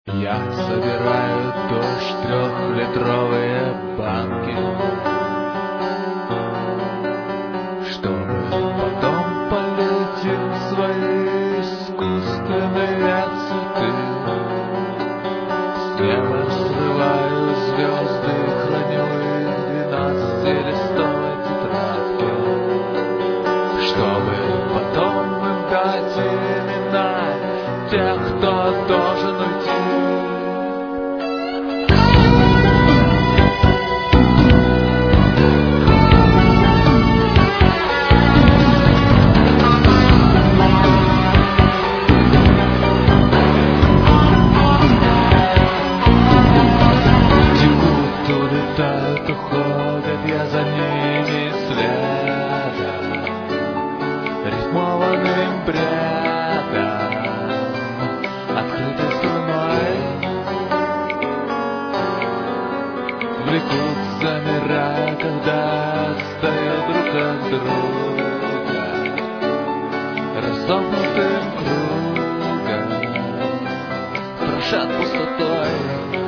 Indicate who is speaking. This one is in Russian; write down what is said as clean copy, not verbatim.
Speaker 1: Я собираю дождь трехлитровые банки, чтобы потом полететь в свои искусственные цветы. С неба срываю звезды, храню их в 12-листовой тетрадке, чтобы потом им дать имена тех, кто должен уйти. Улетают, уходят, я за ними следом, рифмованным бредом, открытой струной. Влекут, замирая, когда отстают друг от друга, разомкнутым кругом, страшат пустотой.